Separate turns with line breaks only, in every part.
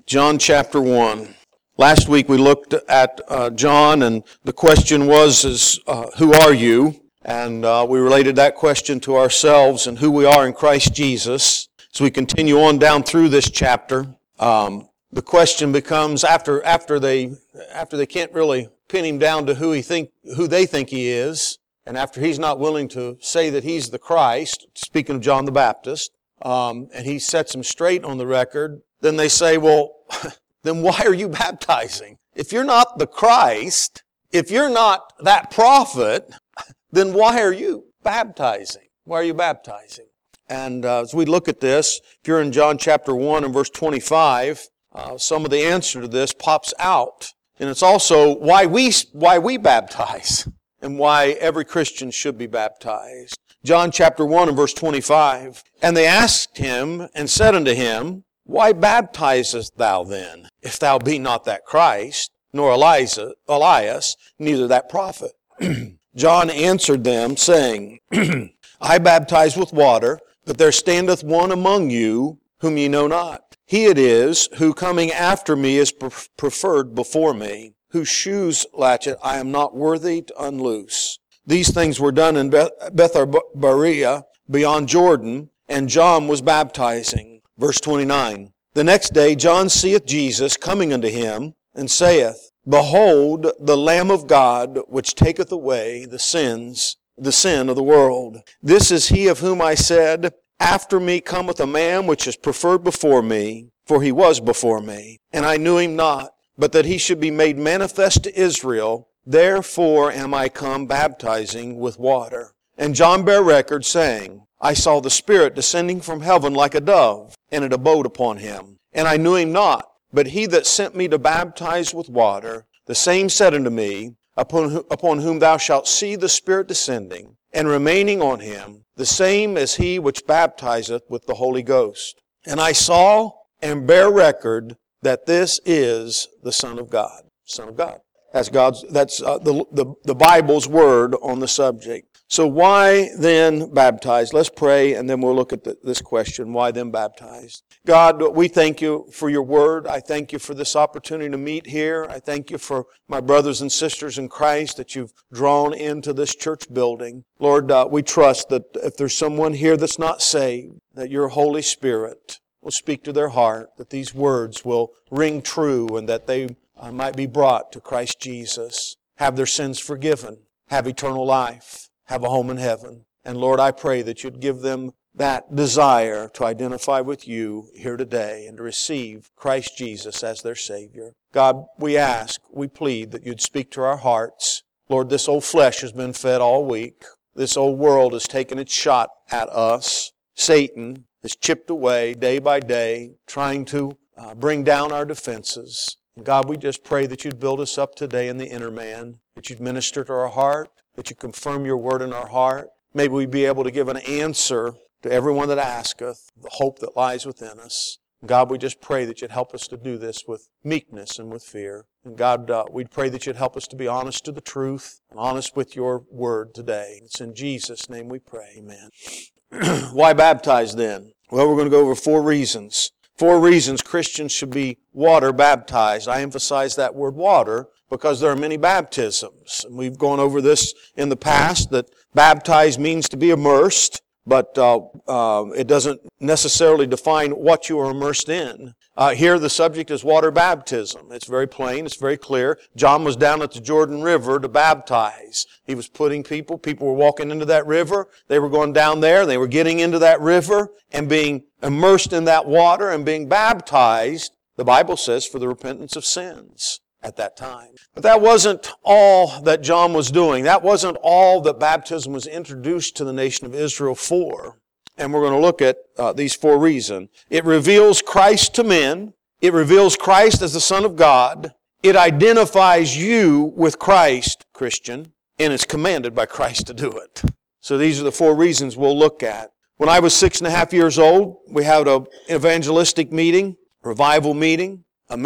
John chapter 1. Last week we looked at John, and the question was, who are you? And we related that question to ourselves and who we are in Christ Jesus. As we continue on down through this chapter, the question becomes, after they can't really pin him down to who they think he is, and after he's not willing to say that he's the Christ, speaking of John the Baptist, and he sets them straight on the record, then they say, well, then why are you baptizing? If you're not the Christ, if you're not that prophet, then why are you baptizing? Why are you baptizing? And as we look at this, if you're in John chapter 1 and verse 25, some of the answer to this pops out. And it's also why we baptize and why every Christian should be baptized. John chapter 1 and verse 25, and they asked him and said unto him, why baptizest thou then, if thou be not that Christ, nor Elias, neither that prophet? John answered them, saying, I baptize with water, but there standeth one among you, whom ye know not. He it is, who coming after me is preferred before me, whose shoes latchet I am not worthy to unloose. These things were done in Bethabara, beyond Jordan, and John was baptizing. Verse 29, the next day John seeth Jesus coming unto him, and saith, behold, the Lamb of God, which taketh away the sin of the world. This is he of whom I said, after me cometh a man which is preferred before me, for he was before me. And I knew him not, but that he should be made manifest to Israel. Therefore am I come baptizing with water. And John bare record, saying, I saw the Spirit descending from heaven like a dove, and it abode upon him. And I knew him not, but he that sent me to baptize with water, the same said unto me, upon whom thou shalt see the Spirit descending, and remaining on him, the same as he which baptizeth with the Holy Ghost. And I saw and bear record that this is the Son of God. Son of God. That's the Bible's word on the subject. So why then baptize? Let's pray, and then we'll look at this question. Why then baptize? God, we thank you for your word. I thank you for this opportunity to meet here. I thank you for my brothers and sisters in Christ that you've drawn into this church building. Lord, we trust that if there's someone here that's not saved, that your Holy Spirit will speak to their heart, that these words will ring true, and that they might be brought to Christ Jesus, have their sins forgiven, have eternal life, have a home in heaven. And Lord, I pray that you'd give them that desire to identify with you here today and to receive Christ Jesus as their Savior. God, we ask, we plead that you'd speak to our hearts. Lord, this old flesh has been fed all week. This old world has taken its shot at us. Satan has chipped away day by day, trying to bring down our defenses. God, we just pray that you'd build us up today in the inner man, that you'd minister to our heart, that you confirm your word in our heart. May we be able to give an answer to everyone that asketh, the hope that lies within us. God, we just pray that you'd help us to do this with meekness and with fear. And God, we pray that you'd help us to be honest to the truth and honest with your word today. It's in Jesus' name we pray. Amen. Why baptize then? Well, we're going to go over 4 reasons. 4 reasons Christians should be water baptized. I emphasize that word water because there are many baptisms. And we've gone over this in the past, that baptize means to be immersed, but it doesn't necessarily define what you are immersed in. Here the subject is water baptism. It's very plain, it's very clear. John was down at the Jordan River to baptize. He was putting people were walking into that river, they were going down there, they were getting into that river and being immersed in that water and being baptized, the Bible says, for the repentance of sins at that time. But that wasn't all that John was doing. That wasn't all that baptism was introduced to the nation of Israel for. And we're going to look at these 4 reasons. It reveals Christ to men. It reveals Christ as the Son of God. It identifies you with Christ, Christian, and it's commanded by Christ to do it. So these are the 4 reasons we'll look at. When I was 6.5 years old, we had an evangelistic meeting, revival meeting.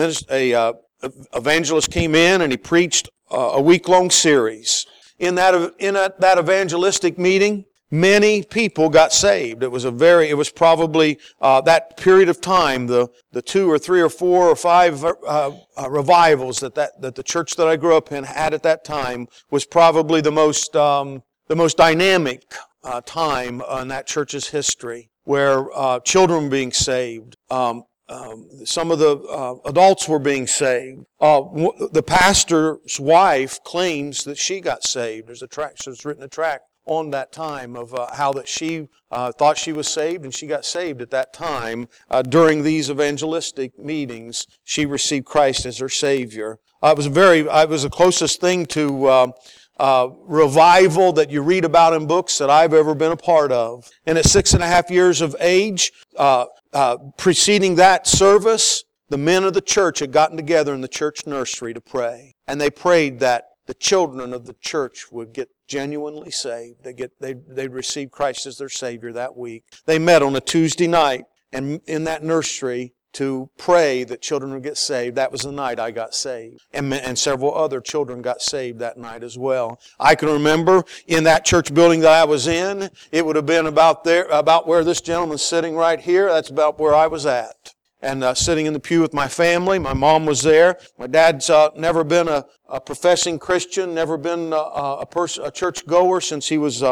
A evangelist came in and he preached a week-long series. In that evangelistic meeting, many people got saved. It was probably that period of time, the 2 or 3 or 4 or 5 revivals that the church that I grew up in had at that time was probably the most dynamic time in that church's history, where children were being saved. Some of the adults were being saved. The pastor's wife claims that she got saved. There's written a tract on that time of how that she thought she was saved, and she got saved at that time. During these evangelistic meetings, she received Christ as her Savior. It was the closest thing to revival that you read about in books that I've ever been a part of. And at 6.5 years of age, preceding that service, the men of the church had gotten together in the church nursery to pray. And they prayed that the children of the church would get genuinely saved. They'd receive Christ as their Savior that week. They met on a Tuesday night and in that nursery to pray that children would get saved. That was the night I got saved. And several other children got saved that night as well. I can remember in that church building that I was in, it would have been about where this gentleman's sitting right here. That's about where I was at. And sitting in the pew with my family. My mom was there. My dad's never been a professing Christian, never been a church goer since he left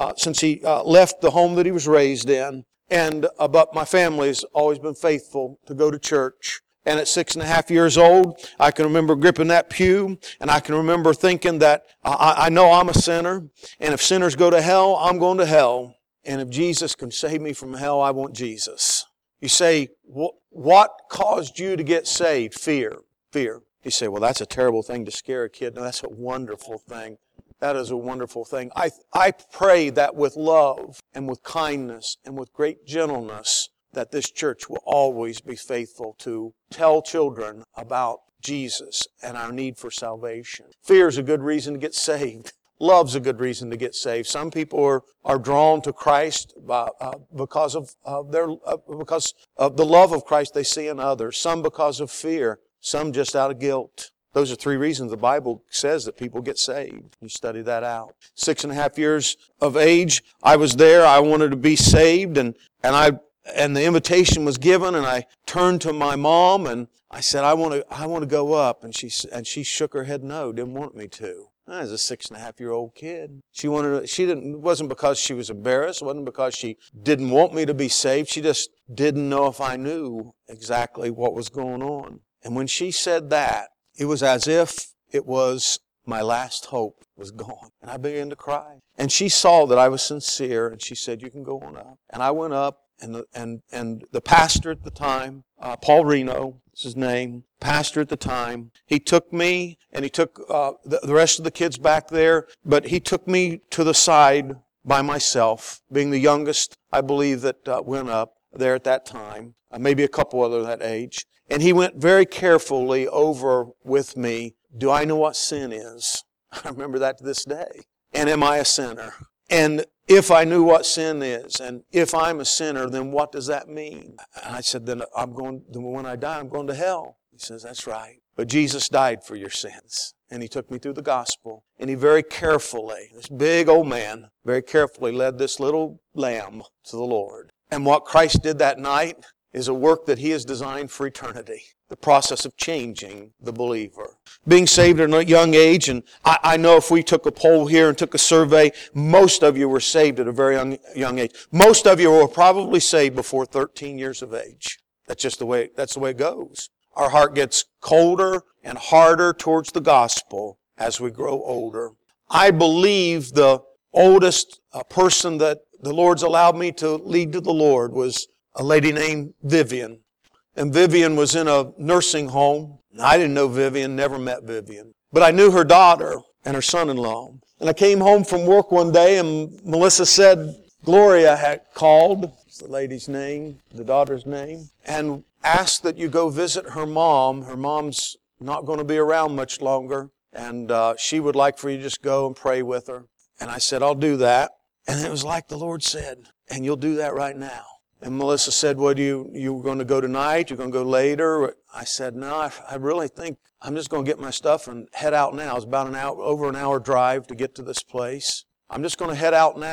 the home that he was raised in. But my family's always been faithful to go to church. And at 6.5 years old, I can remember gripping that pew, and I can remember thinking that I know I'm a sinner, and if sinners go to hell, I'm going to hell. And if Jesus can save me from hell, I want Jesus. You say, what caused you to get saved? Fear. You say, well, that's a terrible thing to scare a kid. No, that's a wonderful thing. That is a wonderful thing. I pray that with love and with kindness and with great gentleness that this church will always be faithful to tell children about Jesus and our need for salvation. Fear is a good reason to get saved. Love's a good reason to get saved. Some people are drawn to Christ because of the love of Christ they see in others. Some because of fear. Some just out of guilt. Those are 3 reasons the Bible says that people get saved. You study that out. 6.5 years of age, I was there. I wanted to be saved, and the invitation was given, and I turned to my mom and I said, I want to go up, and she shook her head no, didn't want me to. I was a 6.5-year-old kid. It wasn't because she was embarrassed. It wasn't because she didn't want me to be saved. She just didn't know if I knew exactly what was going on. And when she said that, it was as if it was my last hope was gone. And I began to cry. And she saw that I was sincere, and she said, you can go on up. And I went up, and the pastor at the time, Paul Reno is his name, pastor at the time, he took me, and he took the rest of the kids back there, but he took me to the side by myself, being the youngest, I believe, that went up there at that time, maybe a couple other that age. And he went very carefully over with me, do I know what sin is? I remember that to this day. And am I a sinner? And if I knew what sin is, and if I'm a sinner, then what does that mean? And I said, then when I die, I'm going to hell. He says, that's right. But Jesus died for your sins. And he took me through the gospel. And he very carefully, this big old man, very carefully led this little lamb to the Lord. And what Christ did that night is a work that he has designed for eternity. The process of changing the believer. Being saved at a young age, and I know if we took a poll here and took a survey, most of you were saved at a very young age. Most of you were probably saved before 13 years of age. That's the way it goes. Our heart gets colder and harder towards the gospel as we grow older. I believe the oldest person that the Lord's allowed me to lead to the Lord was a lady named Vivian. And Vivian was in a nursing home. I didn't know Vivian, never met Vivian. But I knew her daughter and her son-in-law. And I came home from work one day, and Melissa said Gloria had called, that's the lady's name, the daughter's name, and asked that you go visit her mom. Her mom's not going to be around much longer, and she would like for you to just go and pray with her. And I said, I'll do that. And it was like the Lord said, and you'll do that right now. And Melissa said, well, you going to go tonight? You're going to go later? I said, no, I really think I'm just going to get my stuff and head out now. It's about over an hour drive to get to this place. I'm just going to head out now.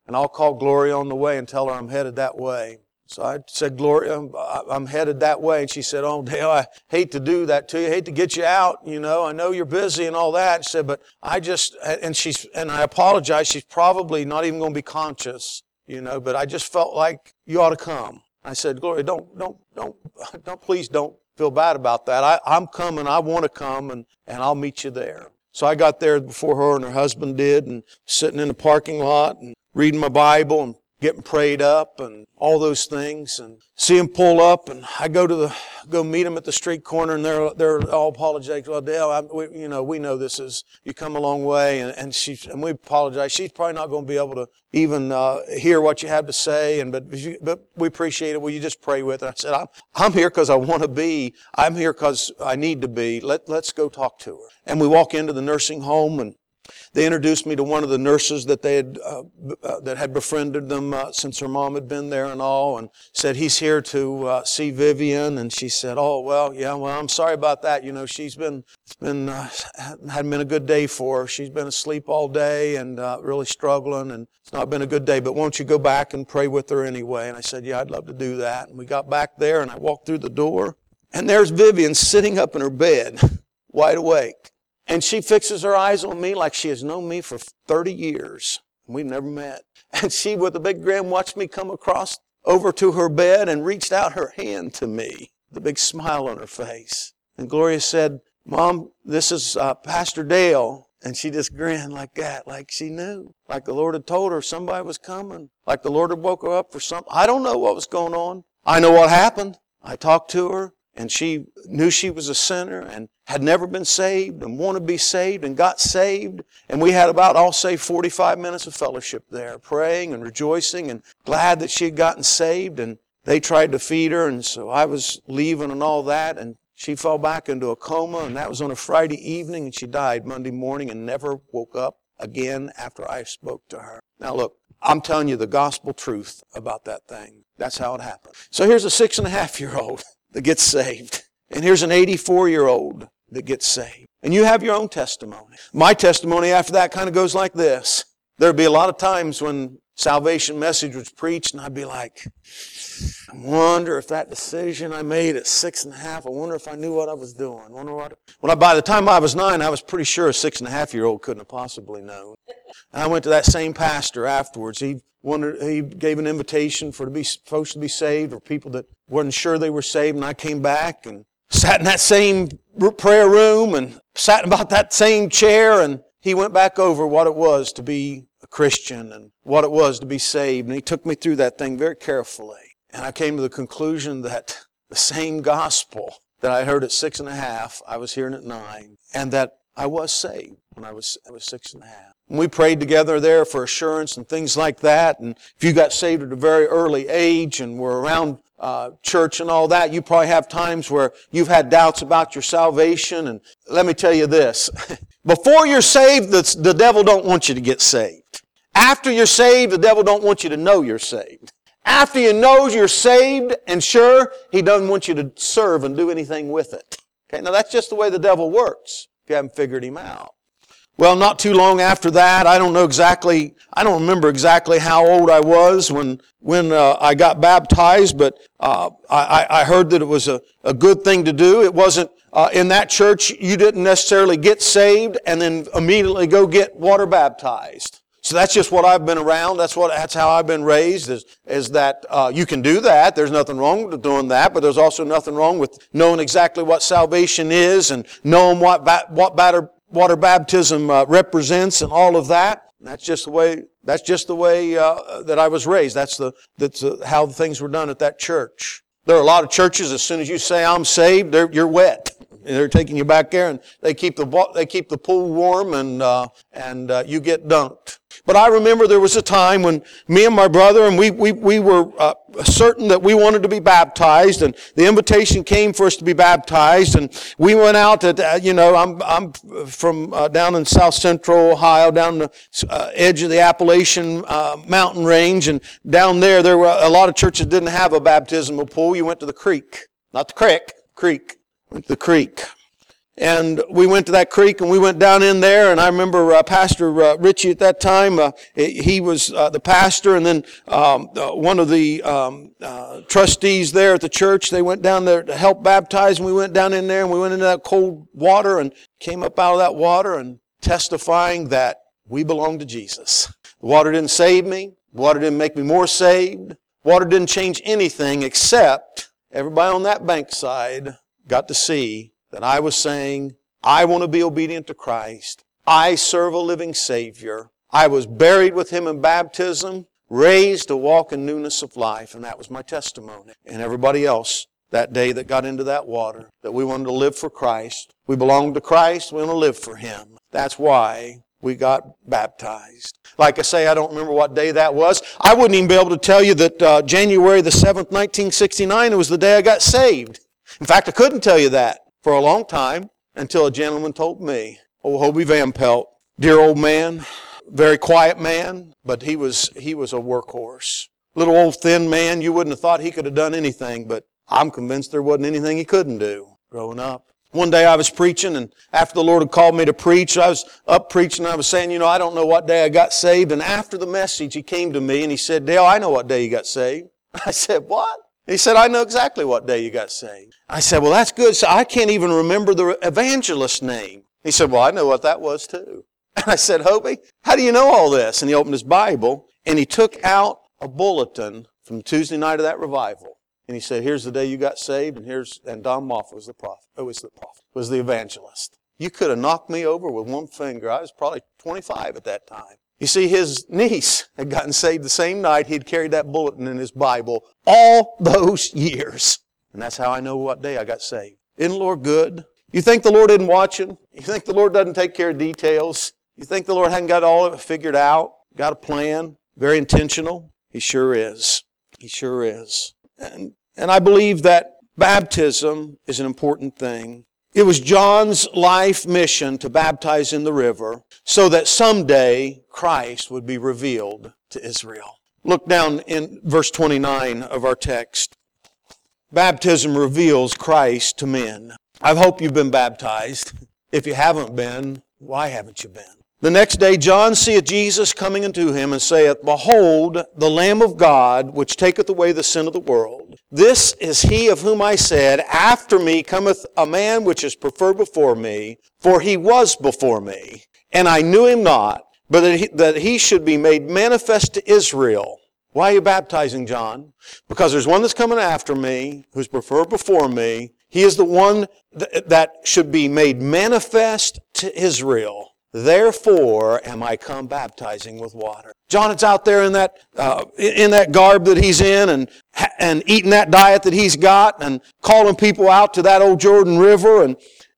and I'll call Gloria on the way and tell her I'm headed that way. So I said, Gloria, I'm headed that way. And she said, oh, Dale, I hate to do that to you. I hate to get you out. I know you're busy and all that. She said, but and I apologize. She's probably not even going to be conscious, but I just felt like you ought to come. I said, Gloria, please don't feel bad about that. I'm coming. I want to come and I'll meet you there. So I got there before her and her husband did, and sitting in the parking lot and reading my Bible and getting prayed up and all those things, and see him pull up, and I go meet him at the street corner, and they're all apologetic. Well, Dale, we know this is, you come a long way, and we apologize. She's probably not going to be able to even hear what you have to say, but we appreciate it. Will you just pray with her? I said, I'm here because I want to be. I'm here because I need to be. Let's go talk to her. And we walk into the nursing home, and they introduced me to one of the nurses that that had befriended them since her mom had been there and all, and said, he's here to see Vivian. And she said, oh, well, I'm sorry about that. Hadn't been a good day for her. She's been asleep all day and really struggling, and it's not been a good day, but won't you go back and pray with her anyway? And I said, yeah, I'd love to do that. And we got back there, and I walked through the door, and there's Vivian sitting up in her bed, wide awake. And she fixes her eyes on me like she has known me for 30 years. We've never met. And she, with a big grin, watched me come across over to her bed and reached out her hand to me, with a big smile on her face. And Gloria said, Mom, this is Pastor Dale. And she just grinned like that, like she knew. Like the Lord had told her somebody was coming. Like the Lord had woke her up for something. I don't know what was going on. I know what happened. I talked to her. And she knew she was a sinner and had never been saved and wanted to be saved and got saved. And we had about, I'll say, 45 minutes of fellowship there, praying and rejoicing and glad that she had gotten saved. And they tried to feed her, and so I was leaving and all that. And she fell back into a coma, and that was on a Friday evening, and she died Monday morning and never woke up again after I spoke to her. Now look, I'm telling you the gospel truth about that thing. That's how it happened. So here's a 6.5-year-old that gets saved. And here's an 84-year-old that gets saved. And you have your own testimony. My testimony after that kind of goes like this. There'd be a lot of times when salvation message was preached, and I'd be like, I wonder if that decision I made at 6.5, I wonder if I knew what I was doing. By the time I was 9, I was pretty sure a 6.5-year-old couldn't have possibly known. And I went to that same pastor afterwards. He gave an invitation for folks to be saved, or people that weren't sure they were saved. And I came back and sat in that same prayer room and sat in about that same chair. And he went back over what it was to be a Christian and what it was to be saved. And he took me through that thing very carefully. And I came to the conclusion that the same gospel that I heard at 6.5, I was hearing at 9, and that I was saved when I was 6.5. And we prayed together there for assurance and things like that. And if you got saved at a very early age and were around church and all that, you probably have times where you've had doubts about your salvation. And let me tell you this. Before you're saved, the devil don't want you to get saved. After you're saved, the devil don't want you to know you're saved. After you know you're saved and sure, he doesn't want you to serve and do anything with it. Okay, now that's just the way the devil works, if you haven't figured him out. Well, not too long after that, I don't remember exactly how old I was when I got baptized, but I heard that it was a good thing to do. It wasn't in that church, you didn't necessarily get saved and then immediately go get water baptized. So that's just what I've been around. That's how I've been raised, is that you can do that. There's nothing wrong with doing that, but there's also nothing wrong with knowing exactly what salvation is and knowing what water baptism represents and all of that. That's just the way that I was raised. That's how things were done at that church. There are a lot of churches, as soon as you say I'm saved, you're wet. They're taking you back there, and they keep the pool warm, and you get dunked. But I remember there was a time when me and my brother, and we were certain that we wanted to be baptized, and the invitation came for us to be baptized, and we went out I'm from down in South Central Ohio, down the edge of the Appalachian mountain range, and down there were a lot of churches didn't have a baptismal pool. You went to the creek, not the creek. Went to the creek. And we went to that creek and we went down in there, and I remember Pastor Richie at that time, he was the pastor, and then one of the trustees there at the church, they went down there to help baptize, and we went down in there and we went into that cold water and came up out of that water and testifying that we belong to Jesus. The water didn't save me. The water didn't make me more saved. Water didn't change anything except everybody on that bankside got to see that I was saying, I want to be obedient to Christ. I serve a living Savior. I was buried with Him in baptism, raised to walk in newness of life, and that was my testimony. And everybody else that day that got into that water, that we wanted to live for Christ. We belong to Christ. We want to live for Him. That's why we got baptized. Like I say, I don't remember what day that was. I wouldn't even be able to tell you that January the 7th, 1969, was the day I got saved. In fact, I couldn't tell you that for a long time until a gentleman told me. Old Hobie Van Pelt, dear old man, very quiet man, but he was a workhorse. Little old thin man, you wouldn't have thought he could have done anything, but I'm convinced there wasn't anything he couldn't do growing up. One day I was preaching, and after the Lord had called me to preach, I was up preaching, and I was saying, I don't know what day I got saved. And after the message, he came to me and he said, Dale, I know what day you got saved. I said, what? He said, I know exactly what day you got saved. I said, well, that's good. So I can't even remember the evangelist's name. He said, well, I know what that was too. And I said, Hobie, how do you know all this? And he opened his Bible, and he took out a bulletin from Tuesday night of that revival. And he said, here's the day you got saved, and Don Moffat was the prophet. Was the evangelist. You could have knocked me over with one finger. I was probably 25 at that time. You see, his niece had gotten saved the same night. He'd carried that bulletin in his Bible all those years. And that's how I know what day I got saved. Isn't the Lord good? You think the Lord isn't watching? You think the Lord doesn't take care of details? You think the Lord hadn't got all of it figured out? Got a plan? Very intentional? He sure is. He sure is. And I believe that baptism is an important thing. It was John's life mission to baptize in the river so that someday Christ would be revealed to Israel. Look down in verse 29 of our text. Baptism reveals Christ to men. I hope you've been baptized. If you haven't been, why haven't you been? The next day John seeth Jesus coming unto him, and saith, Behold, the Lamb of God, which taketh away the sin of the world. This is he of whom I said, After me cometh a man which is preferred before me, for he was before me. And I knew him not, but that he should be made manifest to Israel. Why are you baptizing, John? Because there's one that's coming after me, who's preferred before me. He is the one that should be made manifest to Israel. Therefore am I come baptizing with water. John is out there in that garb that he's in, and eating that diet that he's got, and calling people out to that old Jordan River,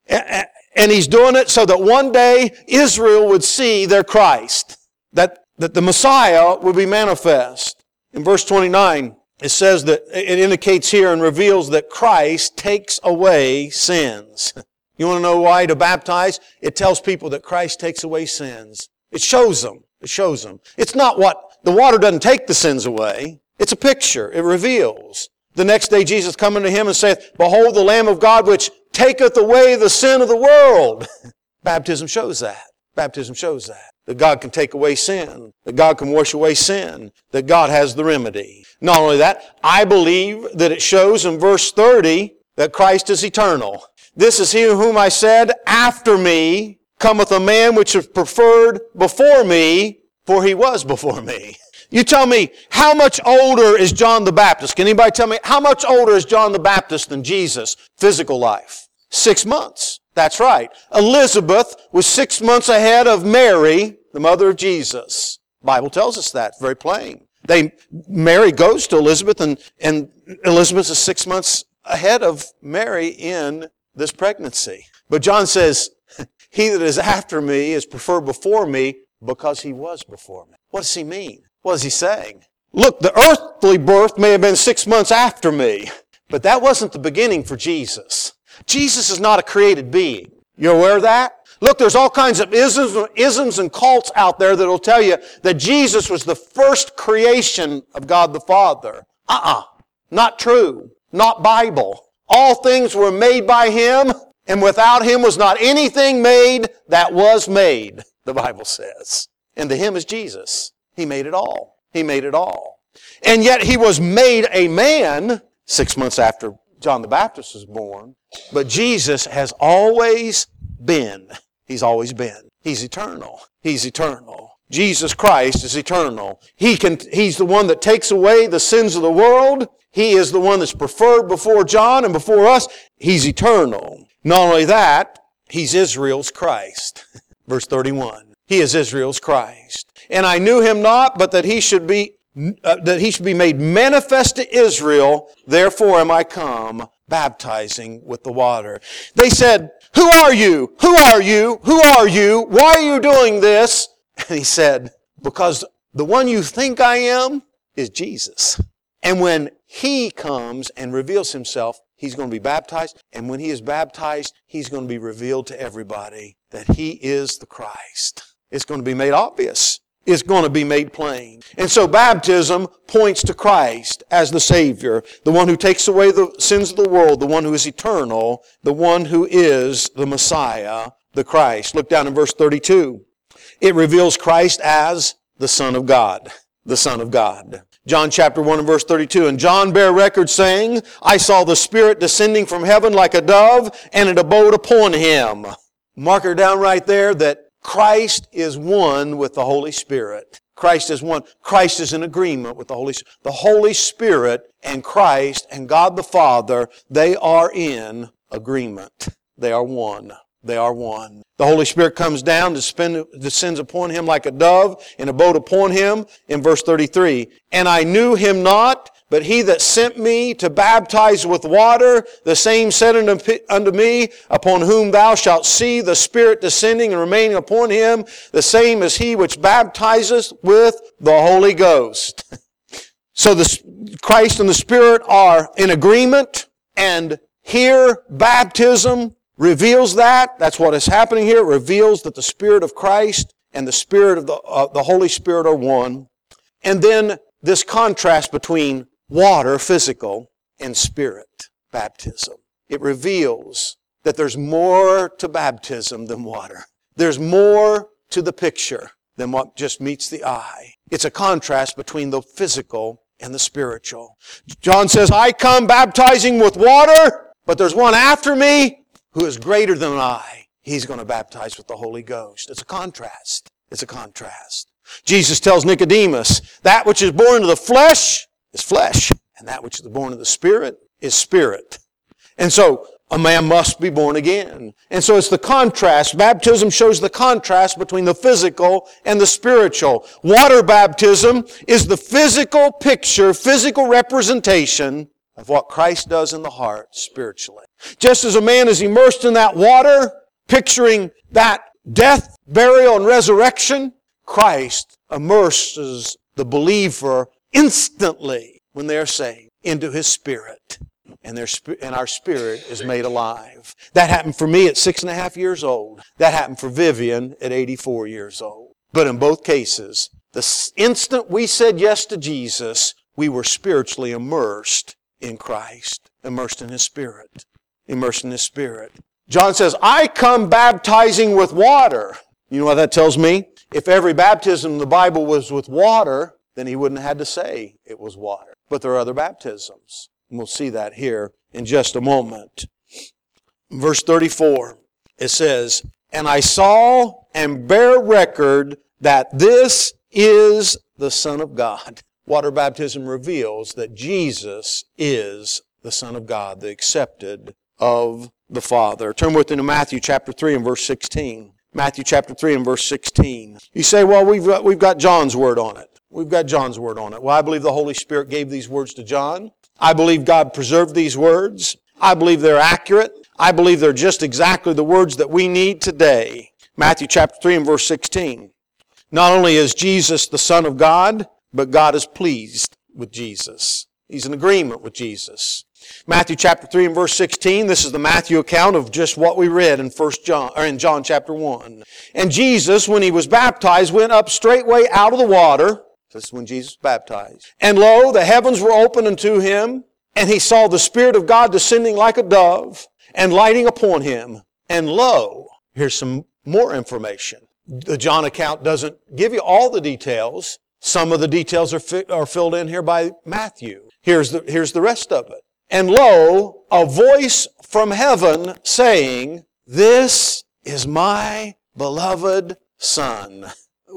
and he's doing it so that one day Israel would see their Christ, that the Messiah would be manifest. In verse 29, it says that it indicates here and reveals that Christ takes away sins. You want to know why to baptize? It tells people that Christ takes away sins. It shows them. It shows them. It's not the water doesn't take the sins away. It's a picture. It reveals. The next day Jesus coming to him and saith, Behold the Lamb of God which taketh away the sin of the world. Baptism shows that. Baptism shows that. That God can take away sin. That God can wash away sin. That God has the remedy. Not only that, I believe that it shows in verse 30 that Christ is eternal. This is he whom I said, After me cometh a man which is preferred before me, for he was before me. You tell me, how much older is John the Baptist? Can anybody tell me, how much older is John the Baptist than Jesus? Physical life. 6 months. That's right. Elizabeth was 6 months ahead of Mary, the mother of Jesus. The Bible tells us that. It's very plain. Mary goes to Elizabeth, and Elizabeth is 6 months ahead of Mary in this pregnancy. But John says, he that is after me is preferred before me because he was before me. What does he mean? What is he saying? Look, the earthly birth may have been 6 months after me, but that wasn't the beginning for Jesus. Jesus is not a created being. You aware of that? Look, there's all kinds of isms and cults out there that will tell you that Jesus was the first creation of God the Father. Not true. Not Bible. All things were made by Him, And without Him was not anything made that was made, the Bible says. And to Him is Jesus. He made it all. He made it all. And yet He was made a man 6 months after John the Baptist was born. But Jesus has always been. He's always been. He's eternal. He's eternal. Jesus Christ is eternal. He's the one that takes away the sins of the world. He is the one that's preferred before John and before us. He's eternal. Not only that, He's Israel's Christ. Verse 31. He is Israel's Christ. And I knew Him not, but that He should be made manifest to Israel. Therefore am I come, baptizing with the water. They said, who are you? Who are you? Who are you? Why are you doing this? And He said, because the one you think I am is Jesus. And when He comes and reveals Himself, He's going to be baptized. And when He is baptized, He's going to be revealed to everybody that He is the Christ. It's going to be made obvious. It's going to be made plain. And so baptism points to Christ as the Savior, the one who takes away the sins of the world, the one who is eternal, the one who is the Messiah, the Christ. Look down in verse 32. It reveals Christ as the Son of God. The Son of God. John chapter 1 and verse 32. And John bare record saying, I saw the Spirit descending from heaven like a dove, and it abode upon Him. Mark her down right there that Christ is one with the Holy Spirit. Christ is one. Christ is in agreement with the Holy Spirit. The Holy Spirit and Christ and God the Father, they are in agreement. They are one. They are one. The Holy Spirit comes down, descends upon Him like a dove, and abode upon Him in verse 33. And I knew Him not, but He that sent me to baptize with water, the same said unto me, upon whom thou shalt see the Spirit descending and remaining upon Him, the same is He which baptizeth with the Holy Ghost. So Christ and the Spirit are in agreement, and here baptism reveals that. That's what is happening here. It reveals that the Spirit of Christ and the Spirit of the Holy Spirit are one. And then this contrast between water, physical, and spirit, baptism. It reveals that there's more to baptism than water. There's more to the picture than what just meets the eye. It's a contrast between the physical and the spiritual. John says, I come baptizing with water, but there's one after me who is greater than I. He's going to baptize with the Holy Ghost. It's a contrast. It's a contrast. Jesus tells Nicodemus, that which is born of the flesh is flesh, and that which is born of the Spirit is spirit. And so, a man must be born again. And so it's the contrast. Baptism shows the contrast between the physical and the spiritual. Water baptism is the physical picture, physical representation of what Christ does in the heart spiritually. Just as a man is immersed in that water, picturing that death, burial, and resurrection, Christ immerses the believer instantly when they are saved into His Spirit. And our spirit is made alive. That happened for me at 6.5 years old. That happened for Vivian at 84 years old. But in both cases, the instant we said yes to Jesus, we were spiritually immersed in Christ, immersed in His Spirit, immersed in His Spirit. John says, I come baptizing with water. You know what that tells me? If every baptism in the Bible was with water, then he wouldn't have had to say it was water. But there are other baptisms. And we'll see that here in just a moment. Verse 34, it says, And I saw and bear record that this is the Son of God. Water baptism reveals that Jesus is the Son of God, the accepted of the Father. Turn with me to Matthew chapter 3 and verse 16. Matthew chapter 3 and verse 16. You say, well, we've got John's word on it. We've got John's word on it. Well, I believe the Holy Spirit gave these words to John. I believe God preserved these words. I believe they're accurate. I believe they're just exactly the words that we need today. Matthew chapter 3 and verse 16. Not only is Jesus the Son of God, but God is pleased with Jesus. He's in agreement with Jesus. Matthew chapter 3 and verse 16, this is the Matthew account of just what we read in John chapter 1. And Jesus, when He was baptized, went up straightway out of the water. This is when Jesus was baptized. And lo, the heavens were opened unto Him, and He saw the Spirit of God descending like a dove, and lighting upon him. And lo, here's some more information. The John account doesn't give you all the details. Some of the details are filled in here by Matthew. Here's the rest of it. And lo, a voice from heaven saying, "This is my beloved Son."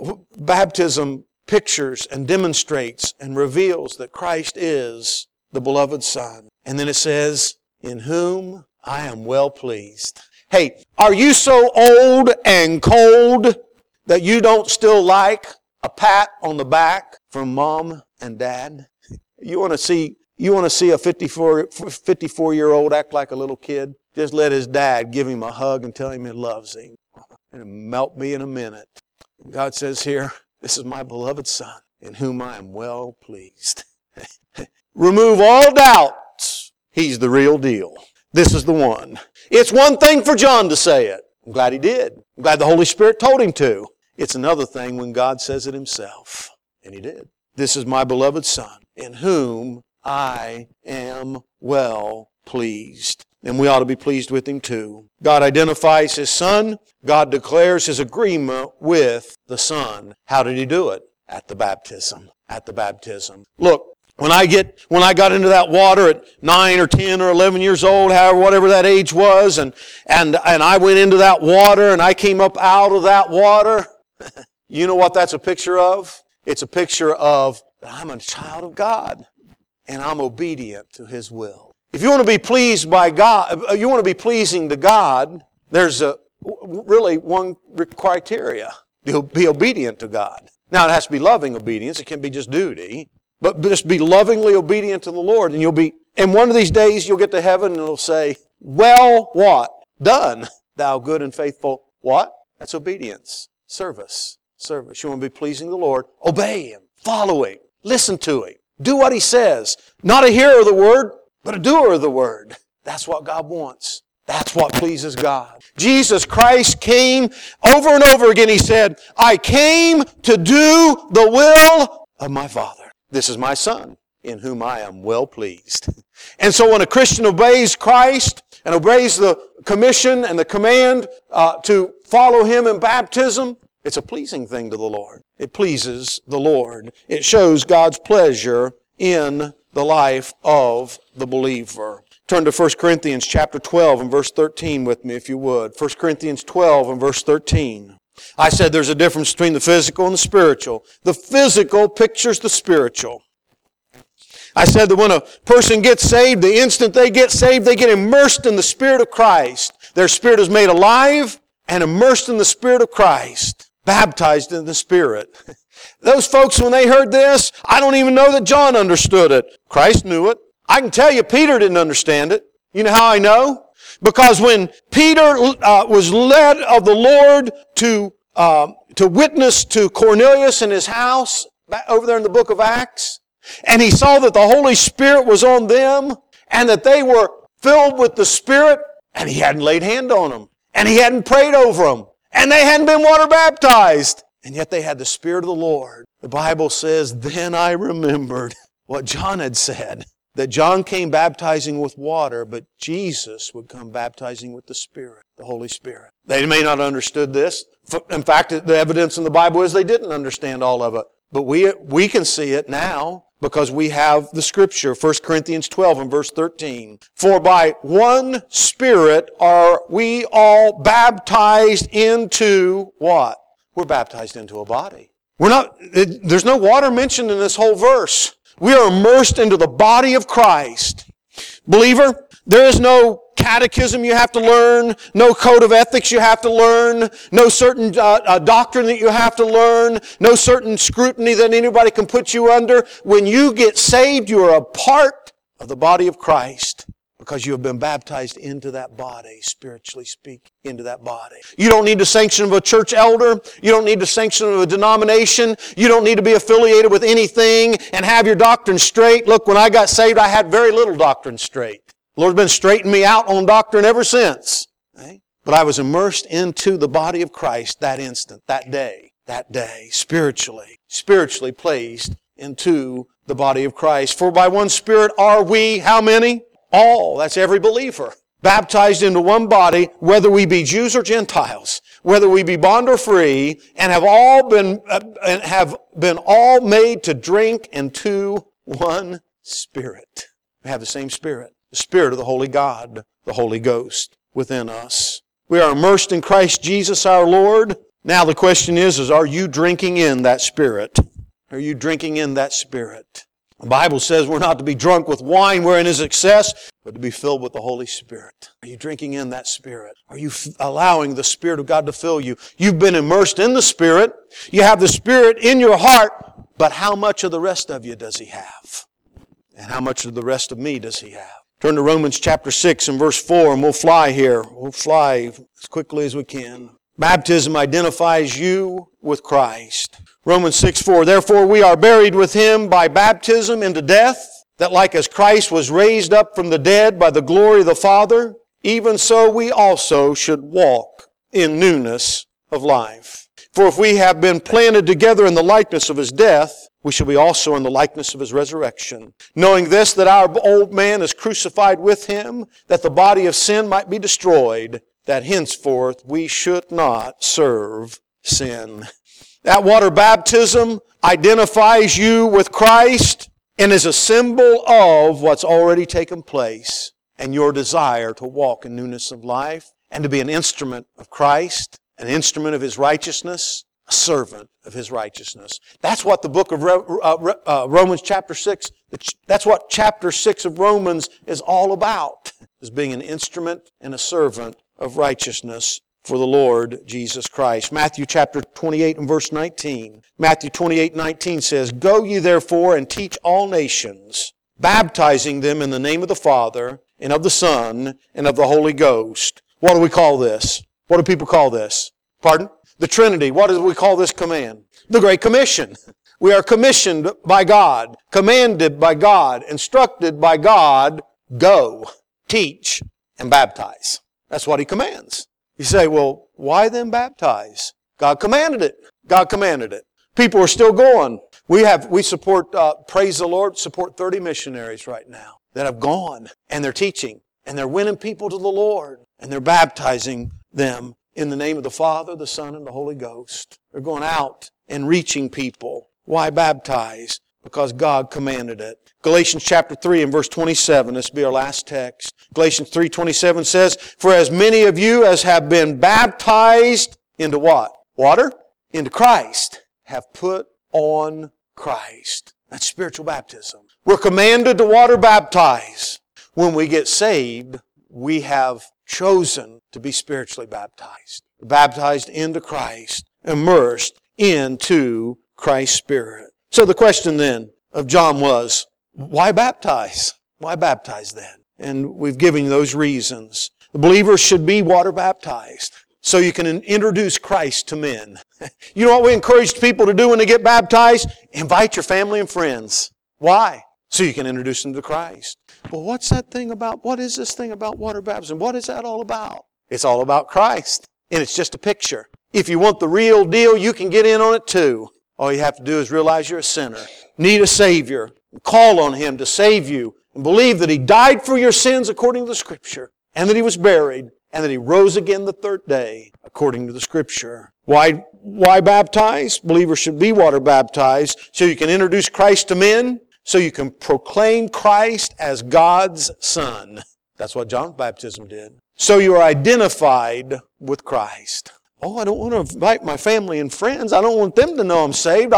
Baptism pictures and demonstrates and reveals that Christ is the beloved Son. And then it says, "In whom I am well pleased." Hey, are you so old and cold that you don't still like a pat on the back from mom and dad? You want to see a 54-year-old act like a little kid? Just let his dad give him a hug and tell him he loves him. It'll melt me in a minute. God says here, "This is my beloved Son, in whom I am well pleased." Remove all doubts. He's the real deal. This is the one. It's one thing for John to say it. I'm glad he did. I'm glad the Holy Spirit told him to. It's another thing when God says it himself. And he did. "This is my beloved Son, in whom I am well pleased." And we ought to be pleased with him too. God identifies his Son. God declares his agreement with the Son. How did he do it? At the baptism. At the baptism. Look, when I got into that water at 9 or 10 or 11 years old, whatever that age was, and I went into that water and I came up out of that water, you know what that's a picture of? It's a picture of that I'm a child of God and I'm obedient to His will. If you want to be pleased by God, you want to be pleasing to God, there's really one criteria. Be obedient to God. Now it has to be loving obedience. It can't be just duty. But just be lovingly obedient to the Lord, and one of these days you'll get to heaven and it'll say, "Well, what? Done, thou good and faithful." What? That's obedience. Service. You want to be pleasing to the Lord. Obey Him. Follow Him. Listen to Him. Do what He says. Not a hearer of the Word, but a doer of the Word. That's what God wants. That's what pleases God. Jesus Christ came over and over again. He said, "I came to do the will of my Father. This is my Son, in whom I am well pleased." And so when a Christian obeys Christ and obeys the commission and the command to follow Him in baptism, it's a pleasing thing to the Lord. It pleases the Lord. It shows God's pleasure in the life of the believer. Turn to 1 Corinthians chapter 12 and verse 13 with me, if you would. 1 Corinthians 12 and verse 13. I said there's a difference between the physical and the spiritual. The physical pictures the spiritual. I said that when a person gets saved, the instant they get saved, they get immersed in the Spirit of Christ. Their spirit is made alive and immersed in the Spirit of Christ. Baptized in the Spirit. Those folks, when they heard this, I don't even know that John understood it. Christ knew it. I can tell you Peter didn't understand it. You know how I know? Because when Peter was led of the Lord to witness to Cornelius in his house, over there in the book of Acts, and he saw that the Holy Spirit was on them, and that they were filled with the Spirit, and he hadn't laid hand on them, and he hadn't prayed over them, and they hadn't been water baptized, and yet they had the Spirit of the Lord. The Bible says, "Then I remembered what John had said, that John came baptizing with water, but Jesus would come baptizing with the Spirit, the Holy Spirit." They may not have understood this. In fact, the evidence in the Bible is they didn't understand all of it. But we can see it now because we have the Scripture, 1 Corinthians 12 and verse 13. "For by one Spirit are we all baptized into" what? We're baptized into a body. There's no water mentioned in this whole verse. We are immersed into the body of Christ. Believer, there is no catechism you have to learn, no code of ethics you have to learn, no certain doctrine that you have to learn, no certain scrutiny that anybody can put you under. When you get saved, you are a part of the body of Christ because you have been baptized into that body, spiritually speaking, into that body. You don't need the sanction of a church elder. You don't need the sanction of a denomination. You don't need to be affiliated with anything and have your doctrine straight. Look, when I got saved, I had very little doctrine straight. The Lord's been straightening me out on doctrine ever since. Okay? But I was immersed into the body of Christ that instant, that day, spiritually placed into the body of Christ. For by one Spirit are we, how many? All. That's every believer. baptized into one body, whether we be Jews or Gentiles, whether we be bond or free, and have been all made to drink into one Spirit. We have the same Spirit, the Spirit of the Holy God, the Holy Ghost within us. We are immersed in Christ Jesus our Lord. Now the question is are you drinking in that Spirit? Are you drinking in that Spirit? The Bible says we're not to be drunk with wine wherein is excess, but to be filled with the Holy Spirit. Are you drinking in that Spirit? Are you allowing the Spirit of God to fill you? You've been immersed in the Spirit. You have the Spirit in your heart, but how much of the rest of you does He have? And how much of the rest of me does He have? Turn to Romans chapter 6 and verse 4, and we'll fly here. We'll fly as quickly as we can. Baptism identifies you with Christ. Romans 6:4, therefore we are buried with Him by baptism into death, that like as Christ was raised up from the dead by the glory of the Father, even so we also should walk in newness of life. For if we have been planted together in the likeness of His death, we shall be also in the likeness of His resurrection. Knowing this, that our old man is crucified with Him, that the body of sin might be destroyed, that henceforth we should not serve sin. That water baptism identifies you with Christ and is a symbol of what's already taken place and your desire to walk in newness of life and to be an instrument of Christ, an instrument of His righteousness, a servant of His righteousness. That's what the book of Romans chapter 6, that's what chapter 6 of Romans is all about, is being an instrument and a servant of righteousness for the Lord Jesus Christ. Matthew chapter 28 and verse 19. Matthew 28:19 says, go ye therefore and teach all nations, baptizing them in the name of the Father and of the Son and of the Holy Ghost. What do we call this? What do people call this? Pardon? The Trinity. What do we call this command? The Great Commission. We are commissioned by God, commanded by God, instructed by God, go, teach, and baptize. That's what He commands. You say, well, why then baptize? God commanded it. God commanded it. People are still going. We support, praise the Lord, support 30 missionaries right now that have gone and they're teaching and they're winning people to the Lord and they're baptizing them in the name of the Father, the Son, and the Holy Ghost. They're going out and reaching people. Why baptize? Because God commanded it. Galatians chapter 3 and verse 27, this will be our last text. Galatians 3:27 says, for as many of you as have been baptized into what? Water? Into Christ, have put on Christ. That's spiritual baptism. We're commanded to water baptize. When we get saved, we have chosen to be spiritually baptized. Baptized into Christ, immersed into Christ's Spirit. So the question then of John was, why baptize? Why baptize then? And we've given you those reasons. The believers should be water baptized so you can introduce Christ to men. You know what we encourage people to do when they get baptized? Invite your family and friends. Why? So you can introduce them to Christ. Well, what is this thing about water baptism? What is that all about? It's all about Christ. And it's just a picture. If you want the real deal, you can get in on it too. All you have to do is realize you're a sinner, need a Savior, call on Him to save you, and believe that He died for your sins according to the Scripture, and that He was buried, and that He rose again the third day according to the Scripture. Why baptize? Believers should be water baptized so you can introduce Christ to men, so you can proclaim Christ as God's Son. That's what John's baptism did. So you are identified with Christ. Oh, I don't want to invite my family and friends. I don't want them to know I'm saved.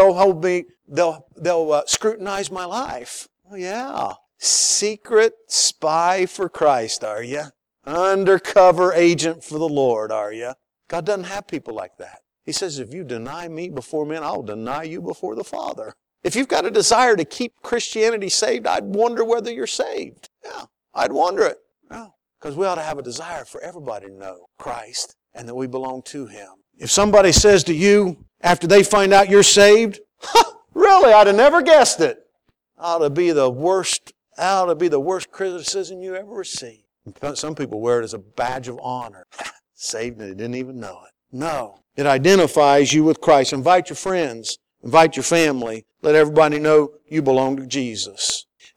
They'll scrutinize my life. Oh yeah. Secret spy for Christ, are you? Undercover agent for the Lord, are you? God doesn't have people like that. He says, if you deny me before men, I'll deny you before the Father. If you've got a desire to keep Christianity saved, I'd wonder whether you're saved. Yeah, I'd wonder it. Yeah, because we ought to have a desire for everybody to know Christ and that we belong to Him. If somebody says to you, after they find out you're saved, really, I'd have never guessed it. Ought to be the worst criticism you ever received. Some people wear it as a badge of honor. Saved and they didn't even know it. No. It identifies you with Christ. Invite your friends. Invite your family. Let everybody know you belong to Jesus.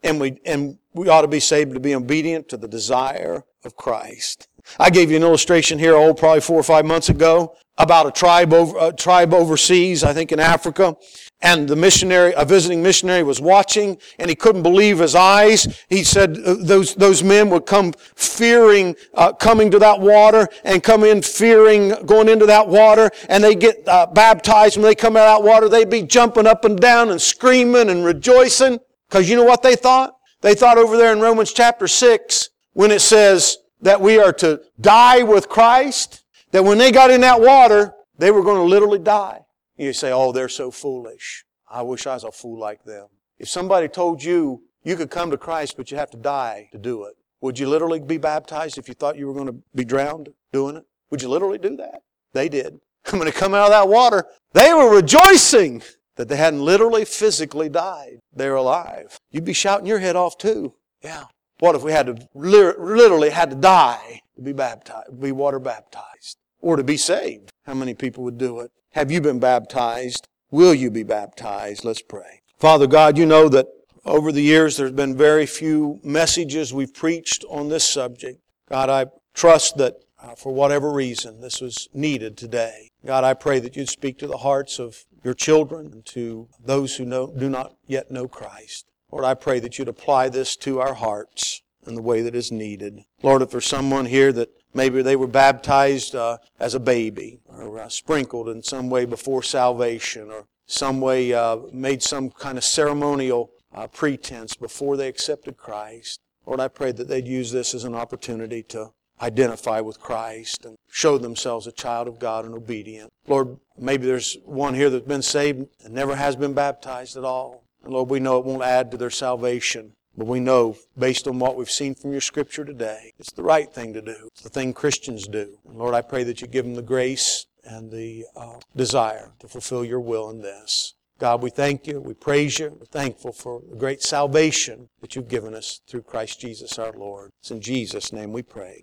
And we ought to be saved to be obedient to the desire of Christ. I gave you an illustration here, probably 4 or 5 months ago, about a tribe overseas, I think in Africa. And a visiting missionary was watching, and he couldn't believe his eyes. He said those men would come fearing coming to that water, and come in fearing going into that water, and they get baptized. When they come out of that water, they'd be jumping up and down and screaming and rejoicing. Because you know what they thought? They thought over there in Romans chapter 6, when it says that we are to die with Christ, that when they got in that water, they were going to literally die. You say, oh, they're so foolish. I wish I was a fool like them. If somebody told you you could come to Christ, but you have to die to do it, would you literally be baptized if you thought you were going to be drowned doing it? Would you literally do that? They did. When they come out of that water, they were rejoicing that they hadn't literally, physically died. They're alive. You'd be shouting your head off too. Yeah. What if we had to literally had to die to be baptized, be water baptized, or to be saved? How many people would do it? Have you been baptized? Will you be baptized? Let's pray. Father God, you know that over the years there's been very few messages we've preached on this subject. God, I trust that for whatever reason this was needed today. God, I pray that you'd speak to the hearts of your children and to those who do not yet know Christ. Lord, I pray that you'd apply this to our hearts in the way that is needed. Lord, if there's someone here that maybe they were baptized as a baby or sprinkled in some way before salvation or some way made some kind of ceremonial pretense before they accepted Christ. Lord, I pray that they'd use this as an opportunity to identify with Christ and show themselves a child of God and obedient. Lord, maybe there's one here that's been saved and never has been baptized at all. And Lord, we know it won't add to their salvation. But we know, based on what we've seen from your Scripture today, it's the right thing to do. It's the thing Christians do. And Lord, I pray that you give them the grace and the desire to fulfill your will in this. God, we thank you. We praise you. We're thankful for the great salvation that you've given us through Christ Jesus our Lord. It's in Jesus' name we pray.